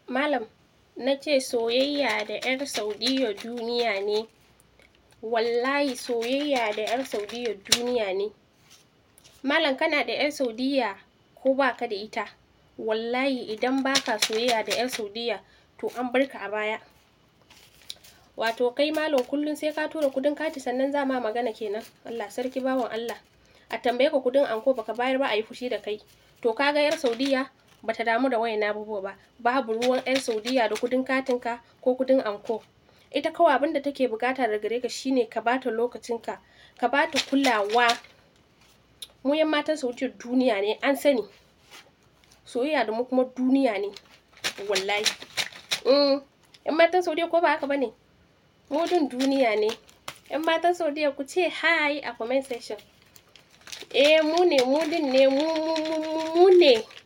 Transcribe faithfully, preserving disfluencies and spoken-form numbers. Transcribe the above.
Malam, na ce soyayya da 'yar Saudiyya duniya ne. Wallahi soyayya da 'yar Saudiyya duniya ne. Malam kana da 'yar Saudiyya ko ba ka da ita? Wallahi idan ba ka soyayya da 'yar Saudiyya to an bar ka a baya. Wato kai malam kullum sai ka tura kuɗin kati sannan za ma magana kenan. Allah sarki bawan Allah. A tambaye ka kuɗin anko baka bayar ba a yi fushi da kai. To ka ga 'yar Saudiyya bata damu da wayannan abubuwa ba. Babu ruwan 'yar Saudiyya da kuɗin katinka ko kuɗin anko. Ita kawai abin da take buƙata daga gare ka shine ka bata lokacinka, ka bata kulawa. Mu 'yan matan Saudiyya duniya ne an sani. Soyayya da mu kuma duniya ne. Wallahi. Mm, 'yan matan Saudiyya ko ba haka ba ne? Mu din duniya ne. 'Yan matan Saudiyya ku ce hi a comment section. Eh mu ne, mu din ne, mu mu mu mu ne.